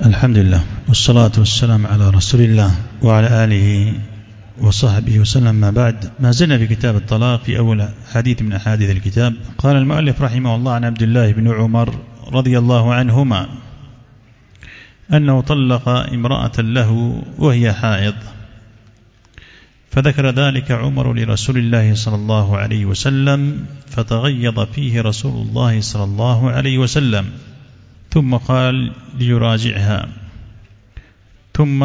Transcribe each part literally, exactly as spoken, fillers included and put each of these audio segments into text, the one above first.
الحمد لله والصلاة والسلام على رسول الله وعلى آله وصحبه وسلم. ما بعد، ما زلنا في كتاب الطلاق في أول حديث من أحاديث الكتاب. قال المؤلف رحمه الله عن عبد الله بن عمر رضي الله عنهما أنه طلق امرأة له وهي حائض، فذكر ذلك عمر لرسول الله صلى الله عليه وسلم، فتغيظ فيه رسول الله صلى الله عليه وسلم، ثم قال ليراجعها ثم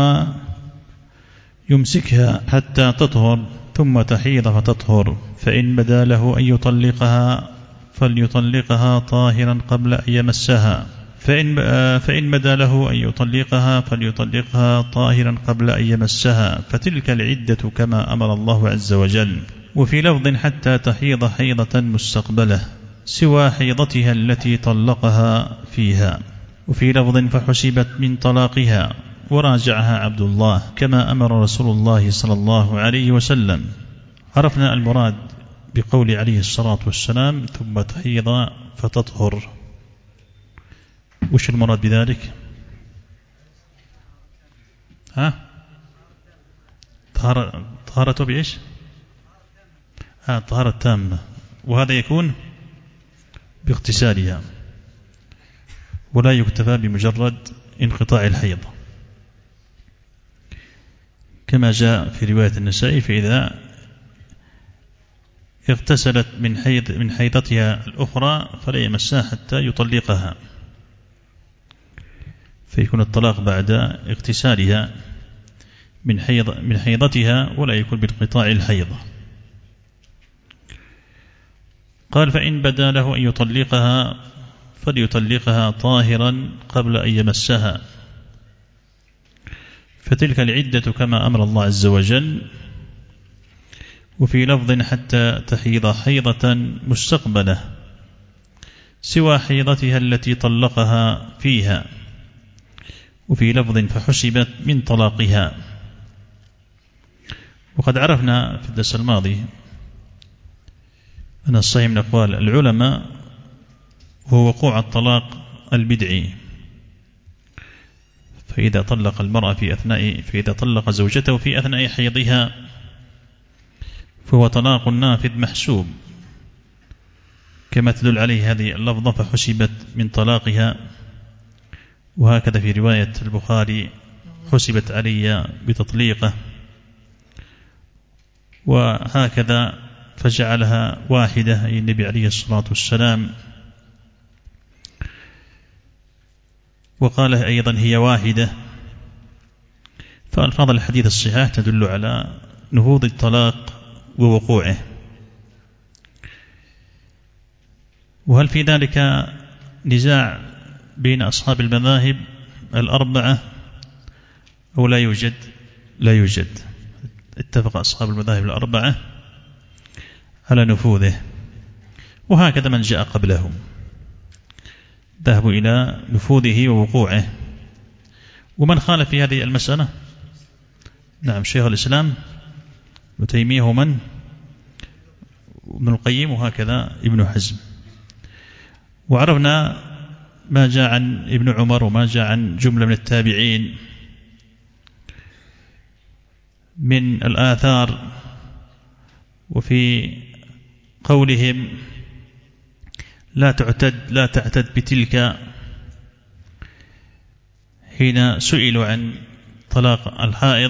يمسكها حتى تطهر ثم تحيض فتطهر، فإن بدا له أن يطلقها فليطلقها طاهرا قبل أن يمسها، فإن, فإن بدا له أن يطلقها فليطلقها طاهرا قبل أن يمسها، فتلك العدة كما أمر الله عز وجل. وفي لفظ حتى تحيض حيضة مستقبله سوى حيضتها التي طلقها فيها، وفي لفظ فحسبت من طلاقها وراجعها عبد الله كما أمر رسول الله صلى الله عليه وسلم. عرفنا المراد بقول عليه الصلاة والسلام ثم تحيض فتطهر. وش المراد بذلك؟ ها؟ طهارة طهارته بإيش؟ ها طهارة تامة، وهذا يكون باغتسالها، ولا يكتفى بمجرد انقطاع الحيض، كما جاء في رواية النسائي فإذا اغتسلت من حيض من حيضتها الأخرى فلا يمسها حتى يطلقها، فيكون الطلاق بعد اغتسالها من حيض من حيضتها ولا يكون بانقطاع الحيض. قال فإن بدا له أن يطلقها فليطلقها طاهرا قبل أن يمسها، فتلك العدة كما أمر الله عز وجل. وفي لفظ حتى تحيض حيضة مستقبلة سوى حيضتها التي طلقها فيها، وفي لفظ فحسبت من طلاقها. وقد عرفنا في الدرس الماضي أن الصحيح من أقوال العلماء هو وقوع الطلاق البدعي، فإذا طلق المرأة في أثناء فإذا طلق زوجته في أثناء حيضها فهو طلاق نافذ محسوب، كما تدل عليه هذه اللفظة فحسبت من طلاقها، وهكذا في رواية البخاري حسبت علي بتطليقه، وهكذا فجعلها واحدة أي النبي عليه الصلاة والسلام، وقال أيضا هي واحدة. فألفاظ الحديث الصحيح تدل على نهوض الطلاق ووقوعه. وهل في ذلك نزاع بين أصحاب المذاهب الأربعة أو لا يوجد؟ لا يوجد، اتفق أصحاب المذاهب الأربعة على نفوذه، وهكذا من جاء قبلهم ذهبوا إلى نفوذه ووقوعه. ومن خالف في هذه المسألة نعم شيخ الإسلام ابن تيمية ومن ابن القيم وهكذا ابن حزم. وعرفنا ما جاء عن ابن عمر وما جاء عن جملة من التابعين من الآثار، وفي قولهم لا تعتد لا تعتد بتلك حين سئلوا عن طلاق الحائض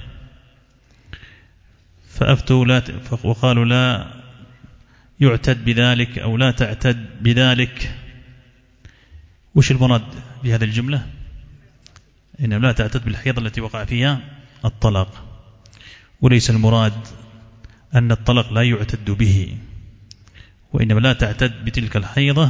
فأفتوا لا وقالوا لا يعتد بذلك أو لا تعتد بذلك. وش المراد بهذه الجملة؟ إنه لا تعتد بالحيض التي وقع فيها الطلاق، وليس المراد أن الطلاق لا يعتد به، وإنما لا تعتد بتلك الحيضة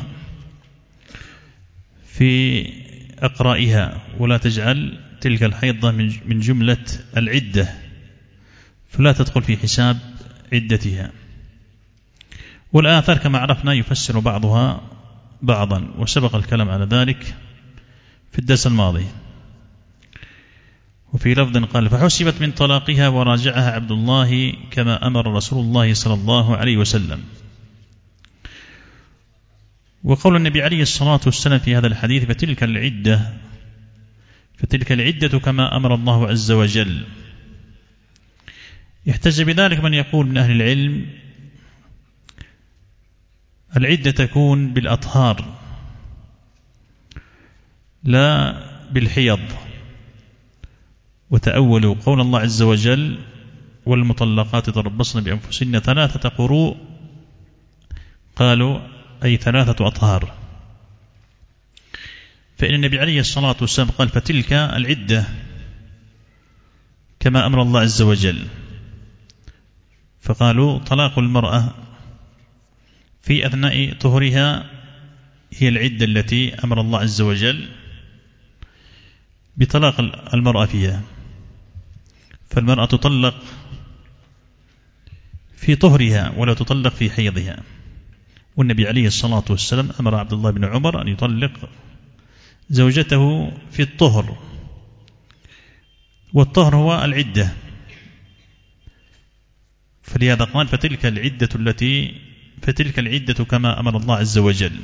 في أقرائها، ولا تجعل تلك الحيضة من جملة العدة، فلا تدخل في حساب عدتها. والآثار كما عرفنا يفسر بعضها بعضا، وسبق الكلام على ذلك في الدرس الماضي. وفي لفظ قال فحسبت من طلاقها وراجعها عبد الله كما أمر رسول الله صلى الله عليه وسلم. وقول النبي عليه الصلاة والسلام في هذا الحديث فتلك العدة فتلك العدة كما أمر الله عز وجل. يحتج بذلك من يقول من أهل العلم العدة تكون بالأطهار لا بالحيض، وتأولوا قول الله عز وجل والمطلقات يتربصن بأنفسهن ثلاثة قروء، قالوا أي ثلاثة أطهار، فإن النبي عليه الصلاة والسلام قال فتلك العدة كما أمر الله عز وجل، فقالوا طلاق المرأة في أثناء طهرها هي العدة التي أمر الله عز وجل بطلاق المرأة فيها، فالمرأة تطلق في طهرها ولا تطلق في حيضها. والنبي عليه الصلاة والسلام أمر عبد الله بن عمر أن يطلق زوجته في الطهر، والطهر هو العدة، فلهذا قال فتلك العدة التي فتلك العدة كما أمر الله عز وجل.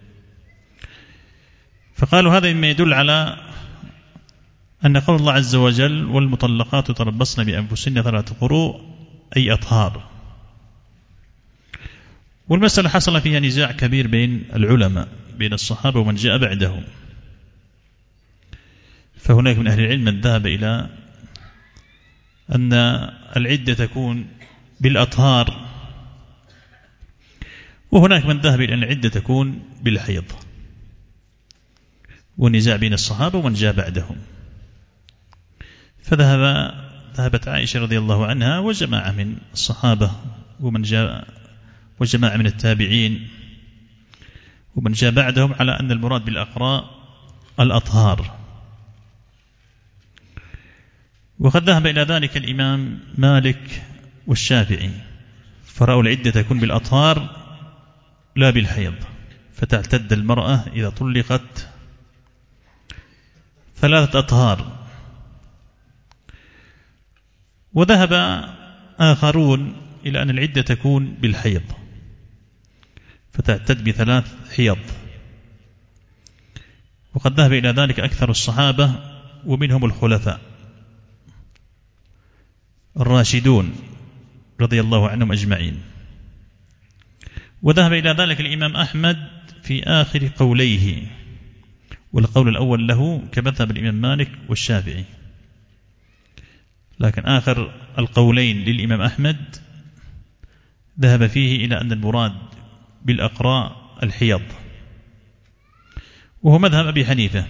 فقالوا هذا مما يدل على أن قول الله عز وجل والمطلقات يتربصن بأنفسهن ثلاثة قروء أي أطهار. والمسألة حصل فيها نزاع كبير بين العلماء بين الصحابة ومن جاء بعدهم، فهناك من أهل العلم من ذهب إلى أن العدة تكون بالأطهار، وهناك من ذهب إلى أن العدة تكون بالحيض، والنزاع بين الصحابة ومن جاء بعدهم. فذهب ذهبت عائشة رضي الله عنها وجماعة من الصحابة ومن جاء وجماعة من التابعين ومن جاء بعدهم على أن المراد بالأقراء الأطهار. وقد ذهب إلى ذلك الإمام مالك والشافعي، فرأوا العدة تكون بالأطهار لا بالحيض، فتعتد المرأة إذا طلقت ثلاثة أطهار. وذهب آخرون إلى أن العدة تكون بالحيض، فتعتد بثلاث حيض، وقد ذهب إلى ذلك أكثر الصحابة ومنهم الخلفاء الراشدون رضي الله عنهم أجمعين. وذهب إلى ذلك الإمام أحمد في آخر قوليه، والقول الأول له كمذهب الإمام مالك والشافعي، لكن آخر القولين للإمام أحمد ذهب فيه إلى أن المراد بالأقراء الحيض، وهو مذهب أبي حنيفة.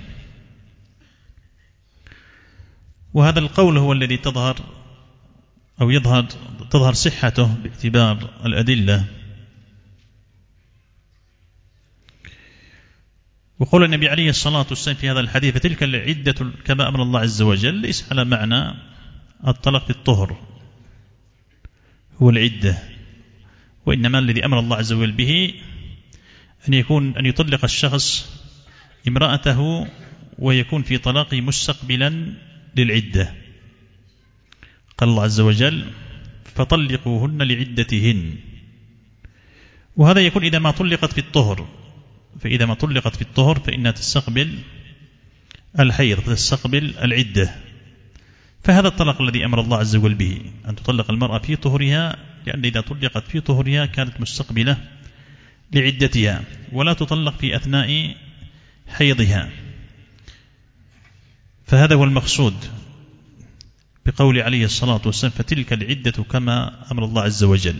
وهذا القول هو الذي تظهر أو يظهر تظهر صحته باعتبار الأدلة. وقول النبي عليه الصلاة والسلام في هذا الحديث فتلك العدة كما أمر الله عز وجل ليس على معنى الطلاق في الطهر هو العدة، وإنما الذي أمر الله عز وجل به أن يكون أن يطلق الشخص امرأته ويكون في طلاقه مستقبلا للعدة. قال الله عز وجل فطلقوهن لعدتهن، وهذا يكون إذا ما طلقت في الطهر، فإذا ما طلقت في الطهر فإنها تستقبل الحيض فتستقبل العدة. فهذا الطلاق الذي أمر الله عز وجل به أن تطلق المرأة في طهرها، لأن إذا طلقت في طهرها كانت مستقبلة لعدتها ولا تطلق في أثناء حيضها. فهذا هو المقصود بقول عليه الصلاة والسلام فتلك العدة كما أمر الله عز وجل.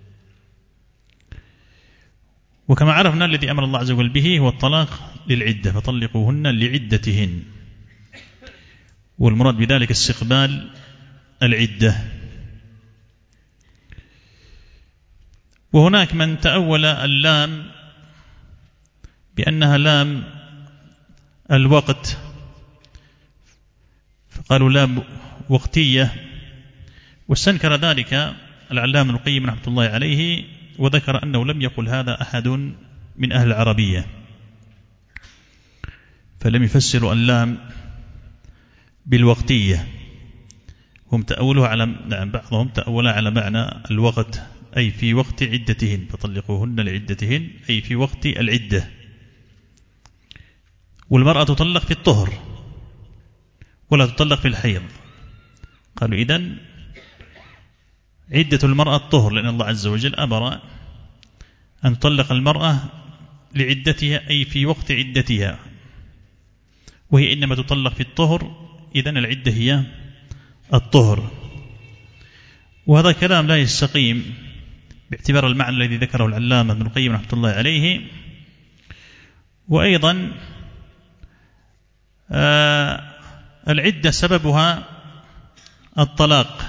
وكما عرفنا الذي أمر الله عز وجل به هو الطلاق للعدة، فطلقوهن لعدتهن، والمراد بذلك استقبال العدة. وهناك من تأول اللام بأنها لام الوقت، فقالوا لام وقتية، واستنكر ذلك العلامة ابن القيم رحمة الله عليه، وذكر أنه لم يقل هذا أحد من أهل العربية، فلم يفسروا اللام بالوقتية. هم تأولوها على نعم بعضهم تأولها على معنى الوقت، أي في وقت عدتهن، فطلقوهن لعدتهن أي في وقت العدة. والمرأة تطلق في الطهر، ولا تطلق في الحيض. قالوا إذن عدة المرأة الطهر، لأن الله عز وجل أمر أن تطلق المرأة لعدتها، أي في وقت عدتها، وهي إنما تطلق في الطهر، إذن العدة هي الطهر. وهذا كلام لا يستقيم باعتبار المعنى الذي ذكره العلامة ابن القيم رحمة الله عليه. وأيضا آه العدة سببها الطلاق،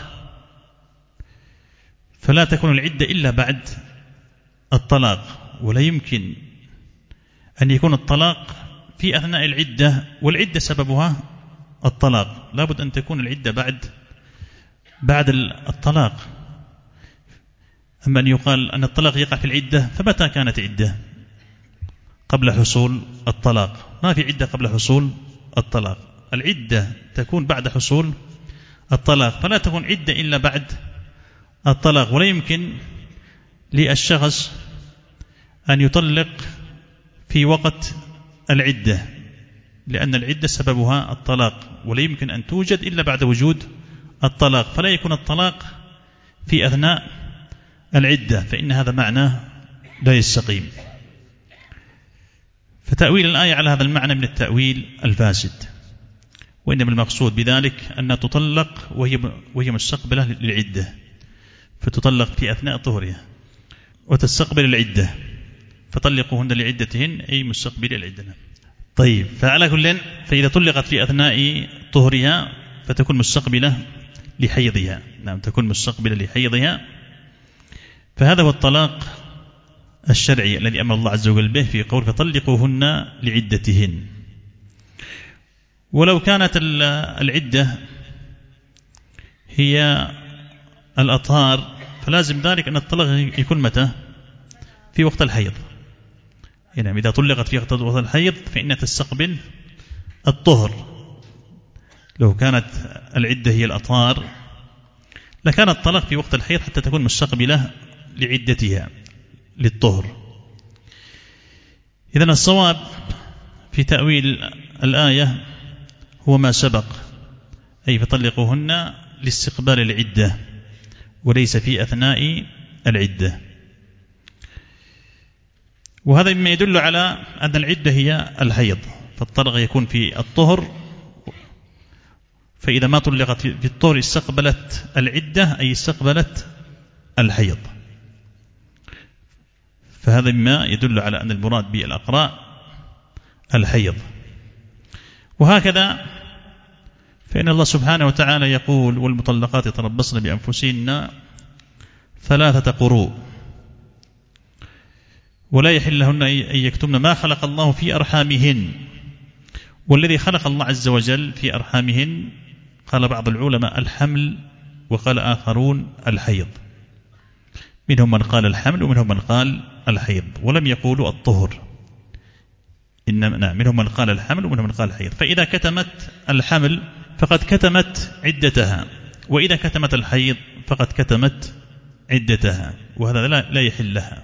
فلا تكون العدة إلا بعد الطلاق، ولا يمكن أن يكون الطلاق في أثناء العدة والعدة سببها الطلاق. لا بد أن تكون العدة بعد بعد الطلاق. أما أن يقال أن الطلاق يقع في العدة، فمتى كانت عدة؟ قبل حصول الطلاق. ما في عدة قبل حصول الطلاق، العدة تكون بعد حصول الطلاق، فلا تكون عدة إلا بعد الطلاق. ولا يمكن للشخص أن يطلق في وقت العدة، لأن العدة سببها الطلاق، ولا يمكن أن توجد إلا بعد وجود الطلاق، فلا يكون الطلاق في أثناء العدة، فإن هذا معنى لا يستقيم. فتأويل الآية على هذا المعنى من التأويل الفاسد، وإنما المقصود بذلك أنها تطلق وهي وهي مستقبلة للعدة، فتطلق في أثناء طهرها وتستقبل العدة، فطلقوهن لعدتهن أي مستقبل العدة. طيب، فعلى كل فإذا طلقت في أثناء طهرها فتكون مستقبلة لحيضها. نعم، تكون مستقبلة لحيضها. فهذا هو الطلاق الشرعي الذي أمر الله عز وجل به في قول فطلقوهن لعدتهن. ولو كانت العدة هي الأطهار فلازم ذلك أن الطلاق يكون متى؟ في وقت الحيض. يعني إذا طلقت في وقت الحيض فإنها تستقبل الطهر. لو كانت العدة هي الأطهار لكان الطلاق في وقت الحيض حتى تكون مستقبلة لعدتها للطهر. إذن الصواب في تأويل الآية هو ما سبق، أي فطلقوهن لاستقبال العدة وليس في أثناء العدة. وهذا مما يدل على أن العدة هي الحيض، فالطلاق يكون في الطهر، فإذا ما طلقت في الطهر استقبلت العدة أي استقبلت الحيض. فهذا مما يدل على أن المراد بالأقراء الحيض. وهكذا فإن الله سبحانه وتعالى يقول والمطلقات يتربصن بأنفسهن ثلاثة قروء ولا يحل لهن أن يكتمن ما خلق الله في أرحامهن. والذي خلق الله عز وجل في أرحامهن قال بعض العلماء الحمل، وقال آخرون الحيض، منهم من قال الحمل ومنهم من قال الحيض، ولم يقولوا الطهر. إنما نعم، منهم من قال الحمل ومنهم من قال الحيض. فإذا كتمت الحمل فقد كتمت عدتها، وإذا كتمت الحيض فقد كتمت عدتها، وهذا لا يحل لها.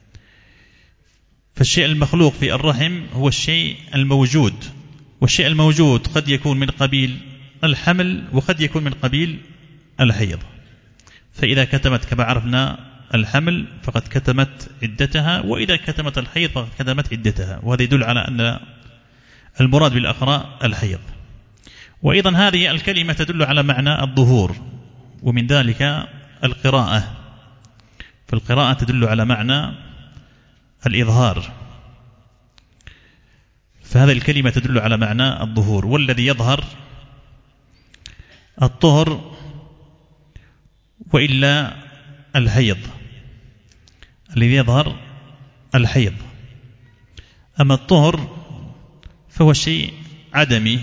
فالشيء المخلوق في الرحم هو الشيء الموجود، والشيء الموجود قد يكون من قبيل الحمل وقد يكون من قبيل الحيض. فإذا كتمت كما عرفنا الحمل فقد كتمت عدتها، وإذا كتمت الحيض فقد كتمت عدتها، وهذا يدل على أن المراد بالأقراء الحيض. وأيضا هذه الكلمة تدل على معنى الظهور، ومن ذلك القراءة، فالقراءة تدل على معنى الإظهار، فهذه الكلمة تدل على معنى الظهور. والذي يظهر الطهر وإلا الحيض، الذي يظهر الحيض. أما الطهر فهو شيء عدمي،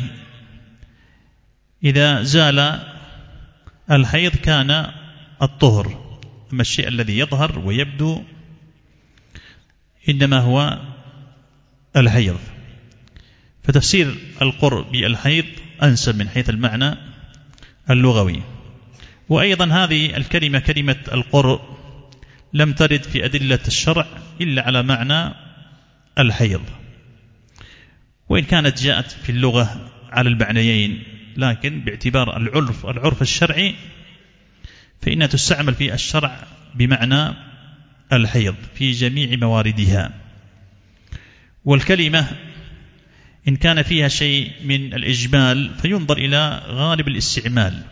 إذا زال الحيض كان الطهر. أما الشيء الذي يظهر ويبدو إنما هو الحيض. فتفسير القرء بالحيض أنسب من حيث المعنى اللغوي. وأيضا هذه الكلمة كلمة القرء لم ترد في أدلة الشرع إلا على معنى الحيض، وإن كانت جاءت في اللغة على المعنيين لكن باعتبار العرف العرف الشرعي فإنها تستعمل في الشرع بمعنى الحيض في جميع مواردها. والكلمة إن كان فيها شيء من الإجمال فينظر إلى غالب الاستعمال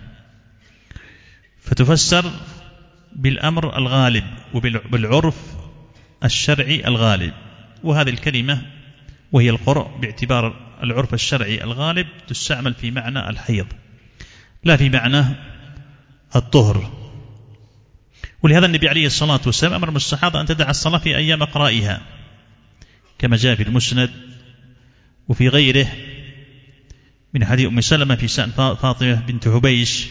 فتفسر بالأمر الغالب وبالعرف الشرعي الغالب. وهذه الكلمة وهي القرء باعتبار العرف الشرعي الغالب تستعمل في معنى الحيض لا في معنى الطهر. ولهذا النبي عليه الصلاة والسلام أمر الصحابة أن تدع الصلاة في أيام أقرائها كما جاء في المسند وفي غيره من حديث أم سلمة في شأن فاطمة بنت حبيش،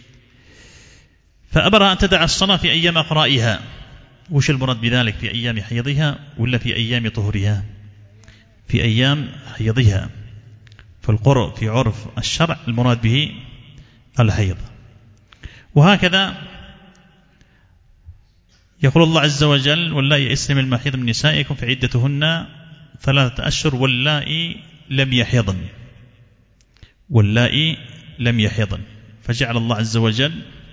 فأمر أن تدع الصلاة في أيام أقرائها. وش المراد بذلك؟ في أيام حيضها ولا في أيام طهرها؟ في أيام حيضها. فالقرء في عرف الشرع المراد به الحيض. وهكذا يقول الله عز وجل: واللائي يئسن من المحيض من نسائكم فعدتهن ثلاثة أشهر واللائي لم يحضن، واللائي لم يحضن. فجعل الله عز وجل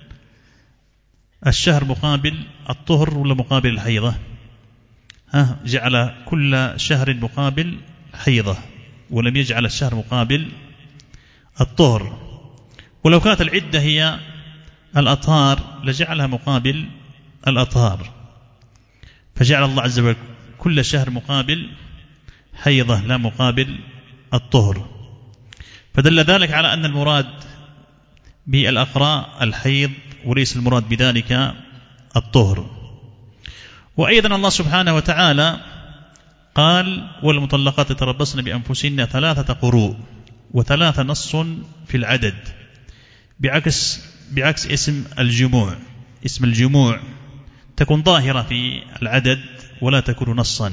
الشهر مقابل الطهر ولا مقابل الحيضة؟ ها جعل كل شهر مقابل حيضة ولم يجعل الشهر مقابل الطهر. ولو كانت العدة هي الأطهار لجعلها مقابل الأطهار، فجعل الله عز وجل كل شهر مقابل حيضة لا مقابل الطهر. فدل ذلك على أن المراد بالأقراء الحيض وليس المراد بذلك الطهر. وأيضا الله سبحانه وتعالى قال: والمطلقات يتربصن بأنفسهن ثلاثة قروء، وثلاثة نص في العدد بعكس بعكس اسم الجموع. اسم الجموع تكون ظاهرة في العدد ولا تكون نصا،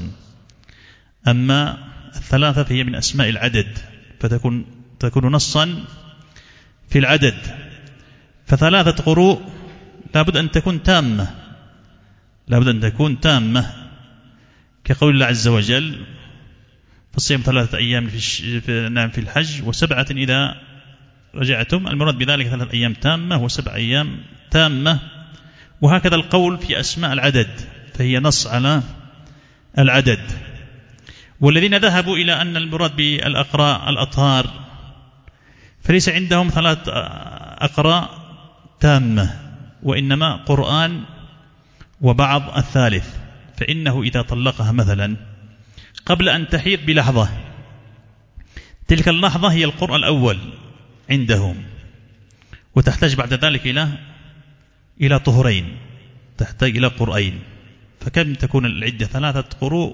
أما الثلاثة فهي من أسماء العدد فتكون تكون نصا في العدد. فثلاثة قروء لابد أن تكون تامة، لابد أن تكون تامة كقول الله عز وجل: فالصيام ثلاثة أيام في نعم في الحج وسبعة إذا رجعتم. المراد بذلك ثلاثة أيام تامة وسبع أيام تامة. وهكذا القول في أسماء العدد فهي نص على العدد. والذين ذهبوا إلى أن المراد بالأقراء الأطهار فليس عندهم ثلاث أقراء تامة وإنما قرآن وبعض الثالث. فإنه إذا طلقها مثلا قبل أن تحيض بلحظة، تلك اللحظة هي القرء الأول عندهم، وتحتاج بعد ذلك إلى إلى طهرين، تحتاج إلى قرآن. فكم تكون العدة؟ ثلاثة قروء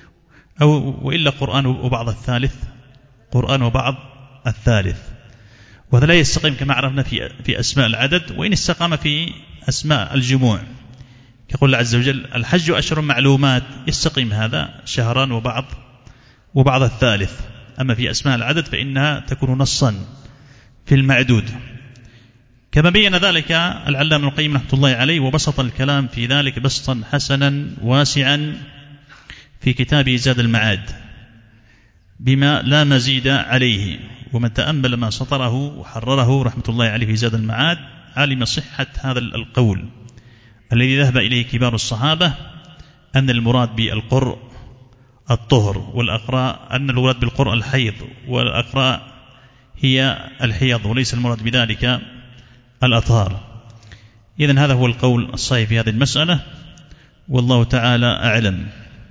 أو وإلا قرآن وبعض الثالث، قرآن وبعض الثالث. وهذا لا يستقيم كما عرفنا في في أسماء العدد، وإن استقام في أسماء الجموع يقول الله عز وجل: الحج أشهر معلومات، يستقيم هذا شهران وبعض وبعض الثالث. أما في أسماء العدد فإنها تكون نصا في المعدود، كما بين ذلك العلامة ابن القيم رحمة الله عليه، وبسط الكلام في ذلك بسطا حسنا واسعا في كتابه زاد المعاد بما لا مزيد عليه. ومن تأمل ما سطره وحرره رحمة الله عليه في زاد المعاد علم صحة هذا القول الذي ذهب إليه كبار الصحابة، أن المراد بالقرء الطهر، والأقراء أن المراد بالقرء الحيض، والأقراء هي الحيض وليس المراد بذلك الأطهار. إذن هذا هو القول الصحيح في هذه المسألة، والله تعالى أعلم.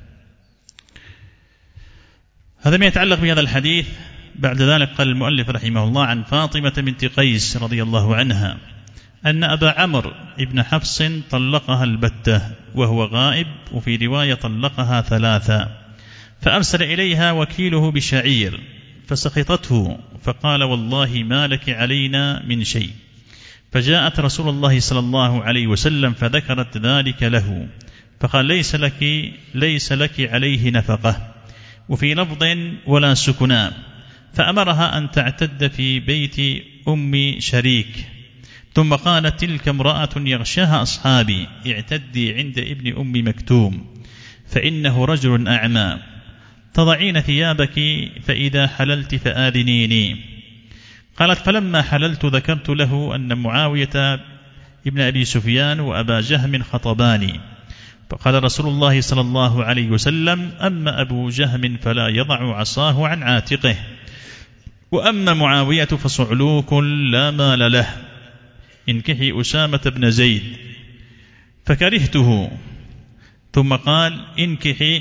هذا ما يتعلق بهذا الحديث. بعد ذلك قال المؤلف رحمه الله: عن فاطمة بنت قيس رضي الله عنها أن أبا عمرو ابن حفص طلقها البتة وهو غائب، وفي رواية طلقها ثلاثة، فأرسل إليها وكيله بشعير فسخطته فقال: والله ما لك علينا من شيء. فجاءت رسول الله صلى الله عليه وسلم فذكرت ذلك له، فقال: ليس لك, ليس لك عليه نفقة، وفي لفظ ولا سكنا. فأمرها أن تعتد في بيت أم شريك، ثم قالت: تلك امرأة يغشاها أصحابي، اعتدي عند ابن أم مكتوم فإنه رجل أعمى، تضعين ثيابك فإذا حللت فآذنيني. قالت فلما حللت ذكرت له أن معاوية ابن أبي سفيان وأبا جهم خطباني، فقال رسول الله صلى الله عليه وسلم: أما أبو جهم فلا يضع عصاه عن عاتقه، وأما معاوية فصعلوك لا مال له، انكحي أسامة بن زيد، فكرهته. ثم قال انكحي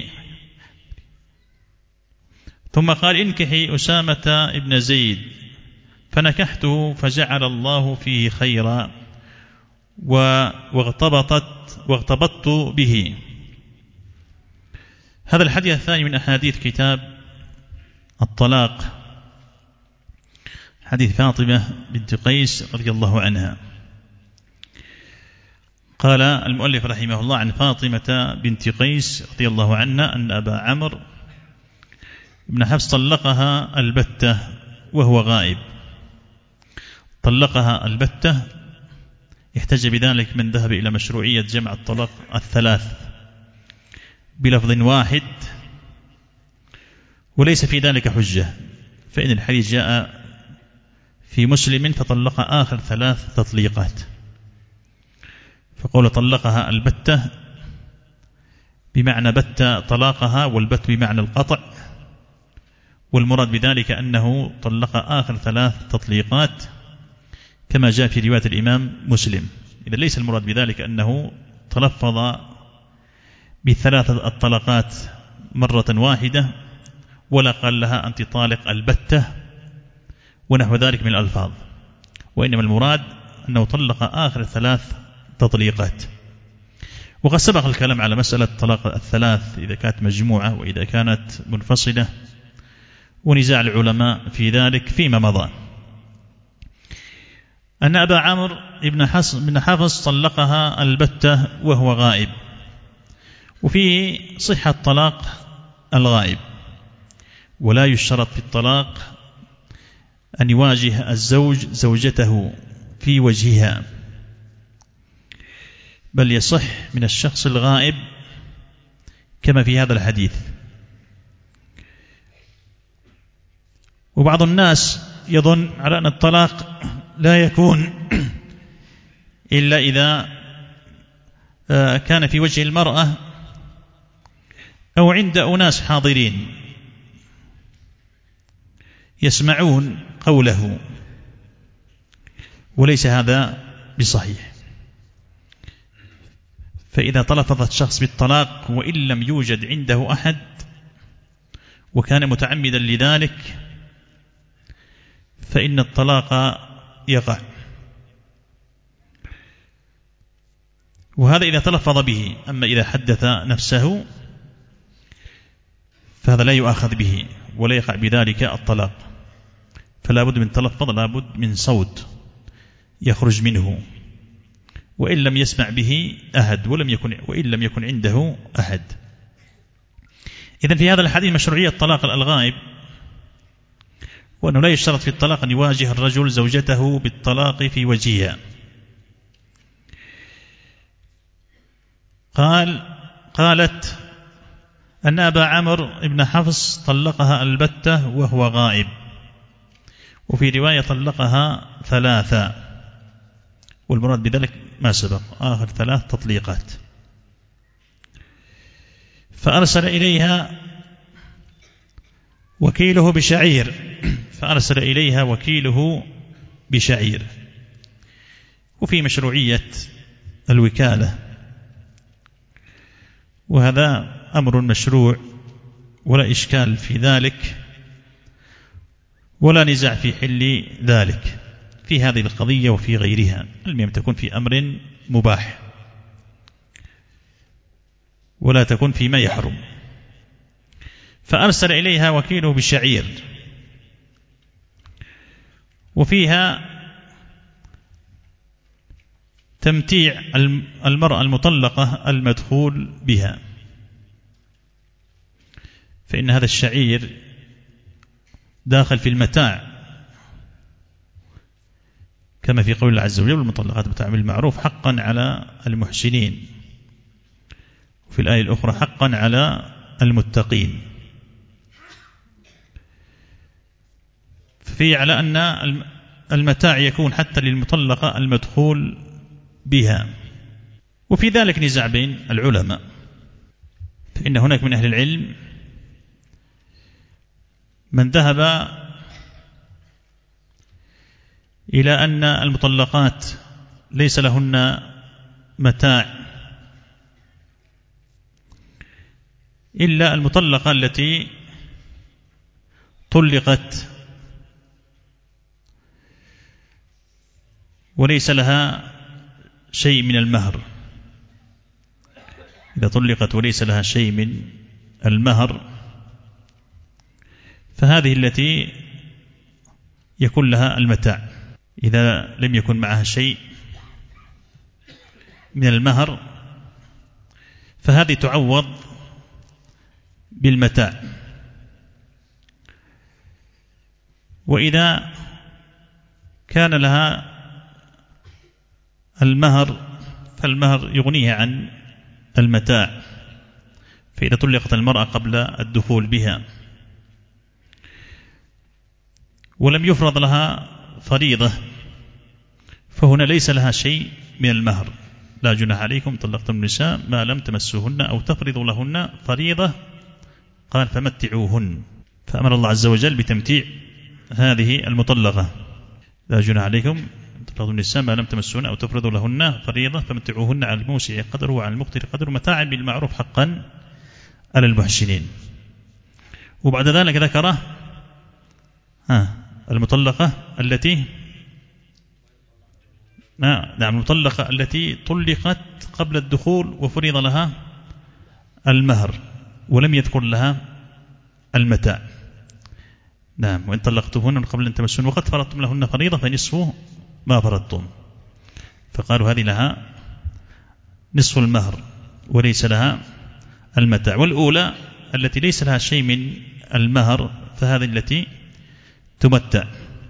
ثم قال انكحي أسامة بن زيد، فنكحته فجعل الله فيه خيرا واغتبطت واغتبطت به. هذا الحديث الثاني من أحاديث كتاب الطلاق، حديث فاطمة بنت قيس رضي الله عنها. قال المؤلف رحمه الله عن فاطمة بنت قيس رضي الله عنها أن أبا عمرو بن حفص طلقها البتة وهو غائب. طلقها البتة، احتج بذلك من ذهب إلى مشروعية جمع الطلاق الثلاث بلفظ واحد، وليس في ذلك حجة، فإن الحديث جاء في مسلم فطلق آخر ثلاث تطليقات، فقول طلقها البتة بمعنى بت طلاقها، والبت بمعنى القطع، والمراد بذلك أنه طلق آخر ثلاث تطليقات كما جاء في رواية الإمام مسلم. إذا ليس المراد بذلك أنه تلفظ بثلاثة الطلقات مرة واحدة، ولا قال لها أنت طالق البتة ونحو ذلك من الألفاظ، وإنما المراد أنه طلق آخر ثلاث تطليقات. وقد سبق الكلام على مسألة طلاق الثلاث إذا كانت مجموعة وإذا كانت منفصلة، ونزاع العلماء في ذلك فيما مضى. أن أبا عمرو بن حفص طلقها البتة وهو غائب، وفيه صحة طلاق الغائب، ولا يشترط في الطلاق أن يواجه الزوج زوجته في وجهها، بل يصح من الشخص الغائب كما في هذا الحديث. وبعض الناس يظن على أن الطلاق لا يكون إلا إذا كان في وجه المرأة أو عند أناس حاضرين يسمعون قوله، وليس هذا بصحيح. فإذا تلفظت شخص بالطلاق وإن لم يوجد عنده أحد وكان متعمدا لذلك، فإن الطلاق يقع. وهذا إذا تلفظ به. أما إذا حدث نفسه فهذا لا يؤاخذ به ولا يقع بذلك الطلاق، فلا بد من تلفظ، لا بد من صوت يخرج منه، وإن لم يسمع به أحد ولم يكن وإن لم يكن عنده أحد. إذن في هذا الحديث مشروعية طلاق الغائب، وأنه لا يشترط في الطلاق أن يواجه الرجل زوجته بالطلاق في وجهها. قال قالت أن أبا عمرو بن حفص طلقها البتة وهو غائب، وفي رواية طلقها ثلاثة، والمراد بذلك ما سبق آخر ثلاث تطليقات. فأرسل إليها وكيله بشعير فأرسل إليها وكيله بشعير. وفي مشروعية الوكالة، وهذا أمر مشروع ولا إشكال في ذلك ولا نزاع في حل ذلك في هذه القضية وفي غيرها، المهم تكون في أمر مباح ولا تكون فيما يحرم. فأرسل إليها وكيله بشعير، وفيها تمتيع المرأة المطلقة المدخول بها، فإن هذا الشعير داخل في المتاع، كما في قول الله عز وجل: المطلقات متاع بالمعروف حقا على المحسنين، وفي الآية الأخرى حقا على المتقين. في على أن المتاع يكون حتى للمطلقة المدخول بها. وفي ذلك نزاع بين العلماء، فإن هناك من أهل العلم من ذهب إلى أن المطلقات ليس لهن متاع إلا المطلقة التي طلقت وليس لها شيء من المهر. إذا طلقت وليس لها شيء من المهر فهذه التي يكون لها المتاع. إذا لم يكن معها شيء من المهر فهذه تعوض بالمتاع. وإذا كان لها المهر فالمهر يغنيها عن المتاع، فإذا طلقت المرأة قبل الدخول بها ولم يفرض لها فريضة فهنا ليس لها شيء من المهر. لا جناح عليكم طلقتم النساء ما لم تمسوهن أو تفرضوا لهن فريضة، قال فمتعوهن، فأمر الله عز وجل بتمتيع هذه المطلقة. لا جناح عليكم طلقتم النساء ما لم تمسوهن أو تفرضوا لهن فريضة فمتعوهن على الموسع قدره وعلى المقتر قدره متاعا بالمعروف حقا على المحسنين. وبعد ذلك ذكر ها المطلقة التي نعم المطلقة التي طلقت قبل الدخول وفرض لها المهر ولم يذكر لها المتاع. نعم وإن طلقتهن قبل أن تمسون وقد فرضتم لهن فريضة فنصف ما فرضتم، فقالوا هذه لها نصف المهر وليس لها المتاع. والأولى التي ليس لها شيء من المهر فهذه التي تمتع.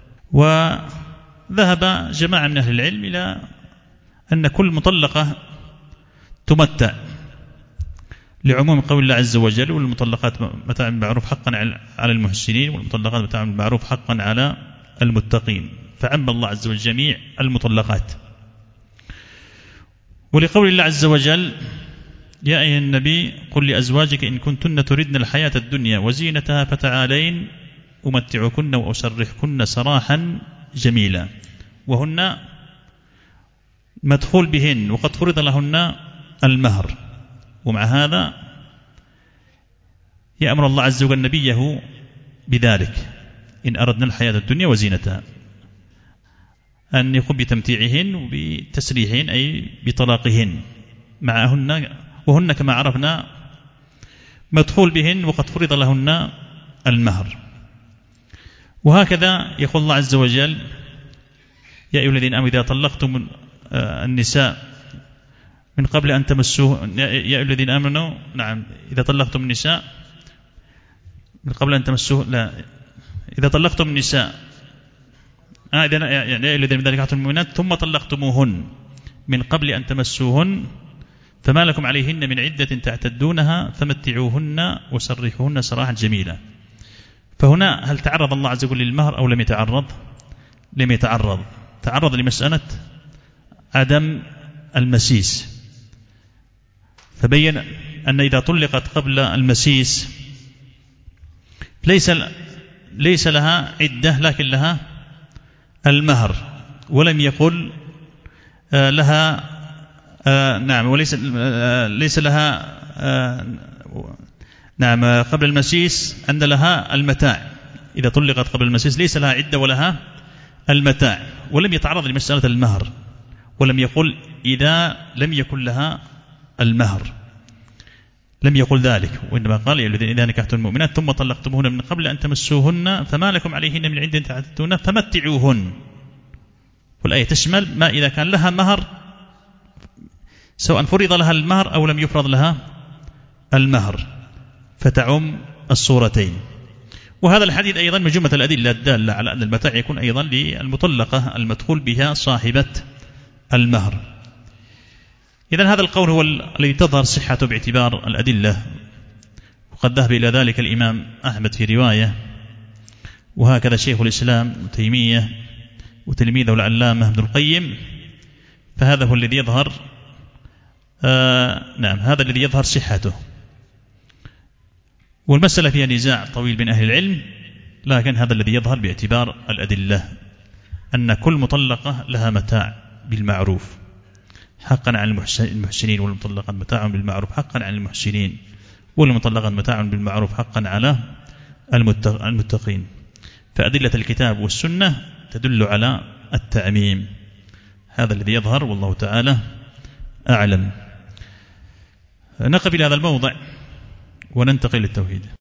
وذهب جماعة من أهل العلم إلى أن كل مطلقة تمتع لعموم قول الله عز وجل والمطلقات متاع بالمعروف حقا على المحسنين والمطلقات متاع بالمعروف حقا على المتقين، فعم الله عز وجل جميع المطلقات. ولقول الله عز وجل يا أيها النبي قل لأزواجك إن كنتن تردن الحياة الدنيا وزينتها فتعالين أمتعكن وأسرحكن سراحا جميلا، وهن مدخول بهن وقد فرض لهن المهر. ومع هذا يأمر الله عز وجل نبيه بذلك إن أردنا الحياة الدنيا وزينتها أن يقوم بتمتيعهن وبتسريحهن أي بطلاقهن معهن، وهن كما عرفنا مدخول بهن وقد فرض لهن المهر. وهكذا يقول الله عز وجل يا أيها الذين آمنوا إذا طلقتم النساء من قبل أن تمسوه يا أيها الذين آمنوا نعم إذا طلقتم النساء من قبل أن تمسوه لا إذا طلقتم النساء آه إذا يا أيها الذين من ذلك أعطوا المؤمنات ثم طلقتموهن من قبل أن تمسوهن فما لكم عليهن من عدة تعتدونها فمتعوهن وسرحوهن سراحا جميلا. فهنا هل تعرض الله عز وجل للمهر أو لم يتعرض؟ لم يتعرض، تعرض لمسألة عدم المسيس، فبين أن إذا طلقت قبل المسيس ليس ليس لها عدة لكن لها المهر، ولم يقل لها نعم وليس ليس لها نعم قبل المسيس أن لها المتاع. إذا طلقت قبل المسيس ليس لها عدة ولها المتاع، ولم يتعرض لمسألة المهر، ولم يقل إذا لم يكن لها المهر، لم يقل ذلك، وإنما قال يا الذين إذا نكحتم المؤمنات ثم طلقتموهن من قبل أن تمسوهن فما لكم عليهن من عدة تعتدون فمتعوهن. والآية تشمل ما إذا كان لها مهر سواء فرض لها المهر أو لم يفرض لها المهر، فتعم الصورتين. وهذا الحديث أيضا من جملة الأدلة الدالة على أن المتاع يكون أيضا للمطلقة المدخول بها صاحبة المهر. إذن هذا القول هو الذي تظهر صحته باعتبار الأدلة، وقد ذهب إلى ذلك الإمام أحمد في رواية، وهكذا شيخ الإسلام ابن تيمية وتلميذه العلامة ابن القيم، فهذا هو الذي يظهر آه نعم هذا الذي يظهر صحته. والمسألة فيها نزاع طويل بين أهل العلم، لكن هذا الذي يظهر باعتبار الأدلة أن كل مطلقة لها متاع بالمعروف حقا عن المحسنين، والمطلقات متاع بالمعروف حقا عن المحسنين، والمطلقات متاع بالمعروف حقا على المتقين. فأدلة الكتاب والسنة تدل على التعميم، هذا الذي يظهر والله تعالى أعلم. نقف إلى هذا الموضع وننتقل للتوحيد.